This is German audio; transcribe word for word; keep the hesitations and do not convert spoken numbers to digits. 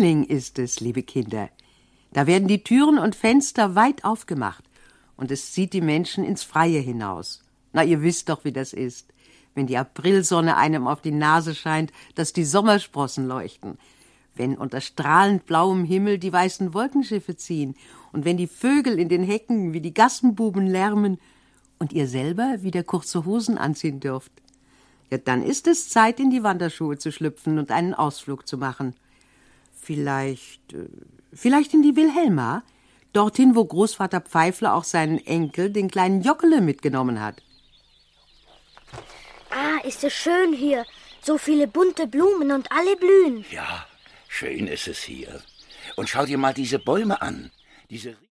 Frühling ist es, liebe Kinder. Da werden die Türen und Fenster weit aufgemacht und es zieht die Menschen ins Freie hinaus. Na, ihr wisst doch, wie das ist, wenn die Aprilsonne einem auf die Nase scheint, dass die Sommersprossen leuchten, wenn unter strahlend blauem Himmel die weißen Wolkenschiffe ziehen und wenn die Vögel in den Hecken wie die Gassenbuben lärmen und ihr selber wieder kurze Hosen anziehen dürft. Ja, dann ist es Zeit, in die Wanderschuhe zu schlüpfen und einen Ausflug zu machen. Vielleicht, äh, vielleicht in die Wilhelma, dorthin, wo Großvater Pfeifler auch seinen Enkel, den kleinen Jockele, mitgenommen hat. Ah, ist es schön hier. So viele bunte Blumen und alle blühen. Ja, schön ist es hier. Und schau dir mal diese Bäume an. Diese